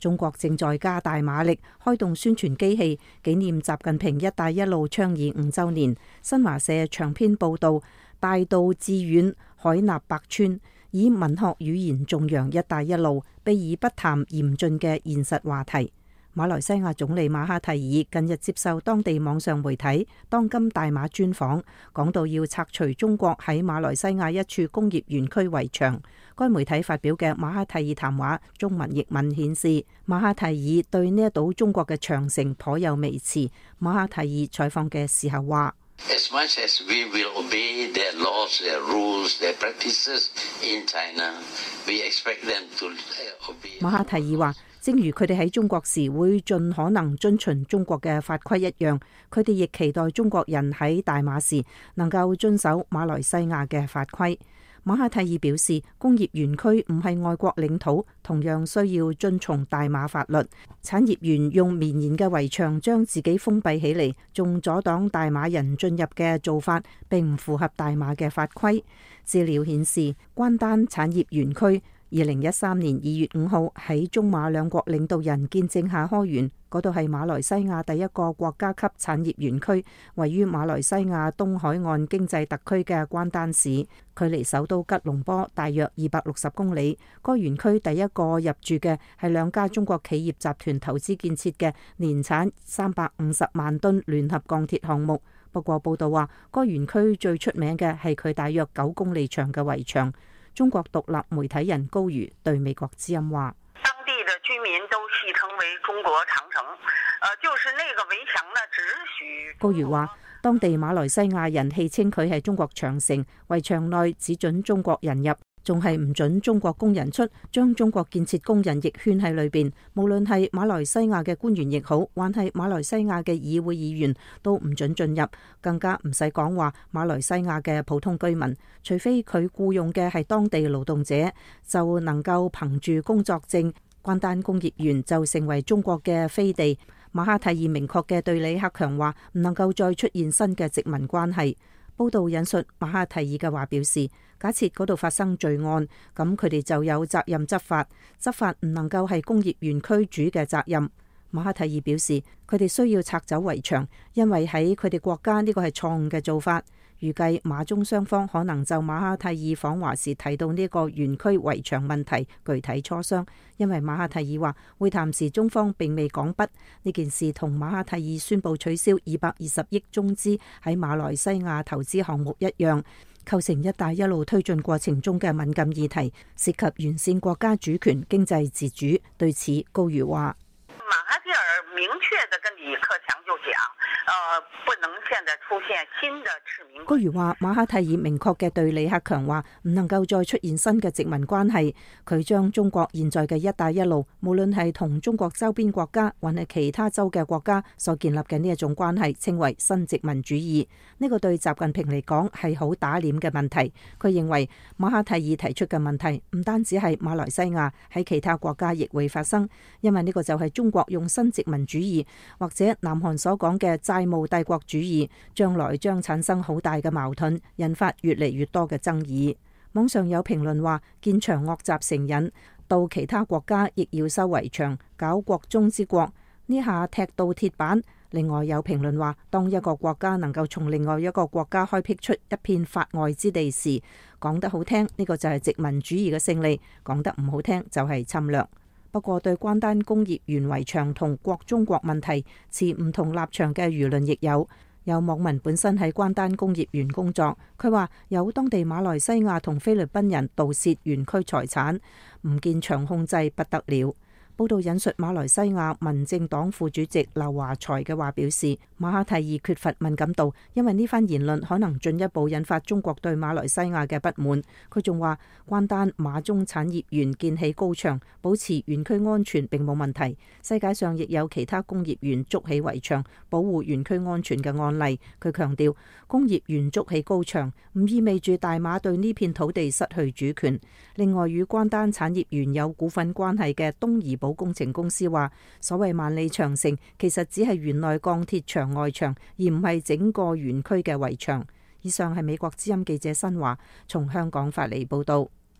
中國正在加大馬力開動宣傳機器，紀念習近平一帶一路倡議5週年。新華社長篇報道，大道至遠，海納百川，以文學語言頌揚一帶一路，避而不談嚴峻嘅現實話題。馬來西亞總理馬哈蒂爾近日接受當地網上媒體《當今大馬》專訪，講到要拆除中國喺馬來西亞一處工業園區圍牆。該媒體發表嘅馬哈蒂爾談話中文譯文顯示，馬哈蒂爾對呢一堵中國嘅長城頗有微詞。馬哈蒂爾採訪嘅時候話 ：As much as we will obey their laws, their rules, their practices in China, we expect them to obey. 馬哈蒂爾話，正如佢哋喺中國時會盡可能遵循中國嘅法規一樣，佢哋亦期待中國人喺大馬時能夠遵守馬來西亞嘅法規。馬哈蒂爾表示，工業園區唔係外國領土，同樣需要遵從大馬法律。產業園用綿延嘅圍牆將自己封閉起嚟，仲阻擋大馬人進入嘅做法，並唔符合大馬嘅法規。資料顯示，關丹產業園區2013年2月5號喺中馬兩國領導人見證下開園，嗰度係馬來西亞第一個國家級產業園區，位於馬來西亞東海岸經濟特區嘅關丹市，距離首都吉隆坡大約260公里。該園區第一個入駐嘅係兩家中國企業集團投資建設嘅年產350萬噸聯合鋼鐵項目。不過報道話，該園區最出名嘅係佢大約9公里長嘅圍牆。中國獨立媒體人高瑜對美國之音話： 當地的居民都戲稱為中國長城，就是那個圍牆呢，只許。 高瑜話，當地馬來西亞人戲稱佢係中國長城，圍牆內只准中國人入，仲係唔准中國工人出，將中國建設工人亦圈喺裏邊。無論係馬來西亞嘅官員亦好，還係馬來西亞嘅議會議員都唔准進入，更加唔使講話馬來西亞嘅普通居民，除非佢僱用嘅係當地勞動者，就能夠憑住工作證。關丹工業園就成為中國嘅飛地。馬哈蒂爾明確嘅對李克強話，唔能夠再出現新嘅殖民關係。報道引述馬哈蒂爾嘅話表示，假設嗰度發生罪案，咁佢哋就有責任執法，執法唔能夠係工業園區主嘅責任。馬哈蒂爾表示，佢哋需要拆走圍牆，因為喺佢哋國家呢個係錯誤嘅做法。預計馬中雙方可能就馬哈蒂爾訪華時提到呢個園區圍牆問題具體磋商，因為馬哈蒂爾話會談時中方並未講不。呢件事同馬哈蒂爾宣布取消220億中資喺馬來西亞投資項目一樣，構成一帶一路推進過程中嘅敏感議題，涉及完善國家主權、經濟自主。對此，高瑜話： 馬哈蒂爾明確地跟李克強就講，不能現在出現新的殖民。 高瑜話，馬哈蒂爾明確嘅對李克強話，唔能夠再出現新嘅殖民關係。佢將中國現在嘅一帶一路，無論係同中國周邊國家，還係其他州嘅國家所建立嘅呢一種關係，稱為新殖民主義。呢個對習近平嚟講係好打臉嘅問題。佢認為馬哈蒂爾提出嘅問題唔單止係馬來西亞，喺其他國家亦會發生，因為呢個就係中國用新殖民主義或者南韓所講嘅債務帝國主義，將來將產生好大嘅矛盾，引發越嚟越多嘅爭議。網上有評論話，見場惡習成癮，到其他國家亦要修圍牆，搞國中之國，呢下踢到鐵板。另外有評論話，當一個國家能夠從另外一個國家開闢出一片法外之地時，講得好聽，呢個就係殖民主義嘅勝利；講得唔好聽，就係侵略。不過對關丹工業園圍牆同國中國問題持唔同立場嘅輿論亦有。有網民本身喺關丹工業園工作，佢話有當地馬來西亞同菲律賓人盜竊園區財產，唔見場控制不得了。報道引述馬來西亞民政黨副主席劉華才嘅話表示，馬哈蒂爾缺乏敏感度，因為呢番言論可能進一步引發中國對馬來西亞嘅不滿。佢仲話，關丹馬中產業園建起高牆，保持園區安全並冇問題。世界上亦有其他工業園築起圍牆，保護園區安全嘅案例。佢強調，工業園築起高牆唔意味住大馬對呢片土地失去主權。另外，與關丹產業園有股份關係嘅東怡保工程公司話，所謂萬里長城其實只係園內鋼鐵牆外牆，而唔係整個園區嘅圍牆。以上係美國之音記者新華從香港發嚟報道。